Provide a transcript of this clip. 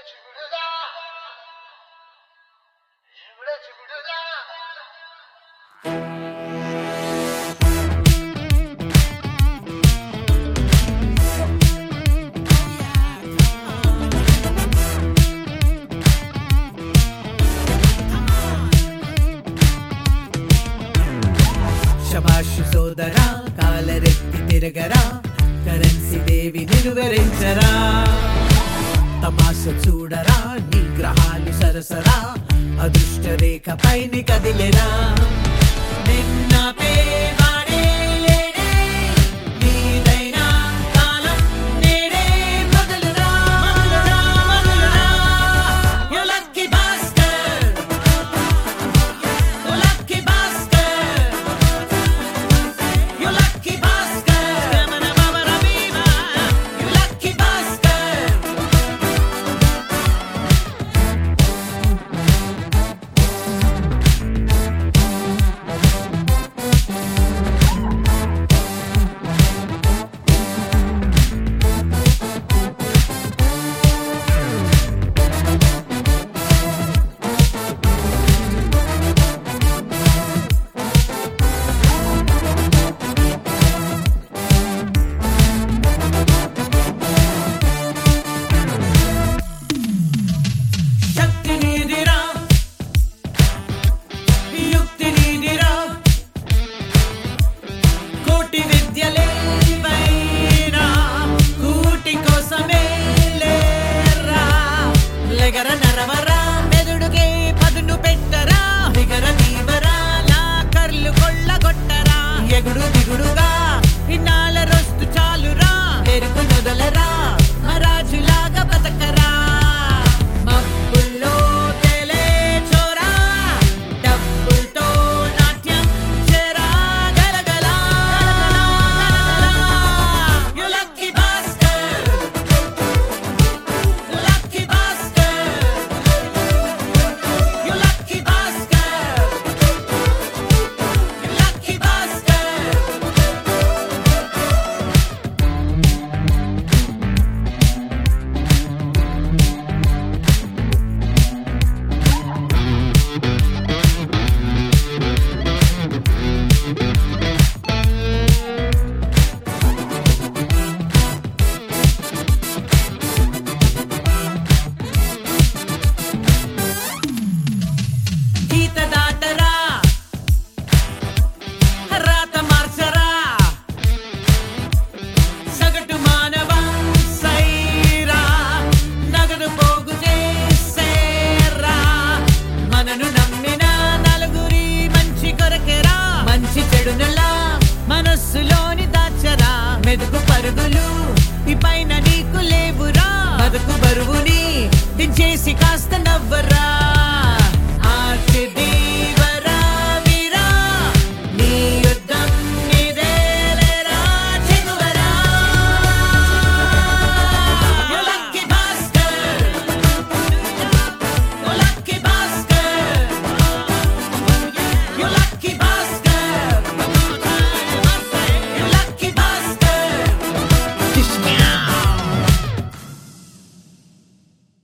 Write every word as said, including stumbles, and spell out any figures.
శభాష్ సోదరా కాలరెత్తి తిరగరా కరెన్సీ దేవి నిలువరించరా తమాష చూడరా నీ గ్రహాలు సరసరా అదృష్ట రేఖ పైన కదిలేరా నిన్న పేవాడే లేడే నీదైనా కాలం నేడే మొదలురా మొదలురా మొదలురా you lucky bastard you lucky bastard you lucky bastard మన బాబరా బీమా యు లక్కీ బాస్టర్ శక్తి నీదిరా యుక్తి నీదిరా కోటి విద్యలేవైనా కూటి కోసమే లేరా లెగర నరవరా మెదుడుకే పదును పెట్టరా దిగర దీవరా లా కర్లు కొల్లగొట్టరా ఎగుడు దిగుడుగా ఇన్నాళ్ళ రొస్తు చాలురా ఎరుకు నొదలరా మరాజులాగా బతకరా మబ్బుల్లో తేలే చోరా డబ్బులతో నాట్యం చేరా గలగలా you lucky bastard you lucky bastard you lucky bastard you lucky bastard గీత దాటరా రాత మార్చరా సగటు మానవ సైరా నగదు పోగు చేసేరా మనను నమ్మిన నలుగురి మంచి కొరకెరా మంచి చెడునలా మనస్సులోని దాచరా మెదుకు పరుగులు ఈ పైన నీకు లేవురా బతుకు బరువుని దించేసి కాస్త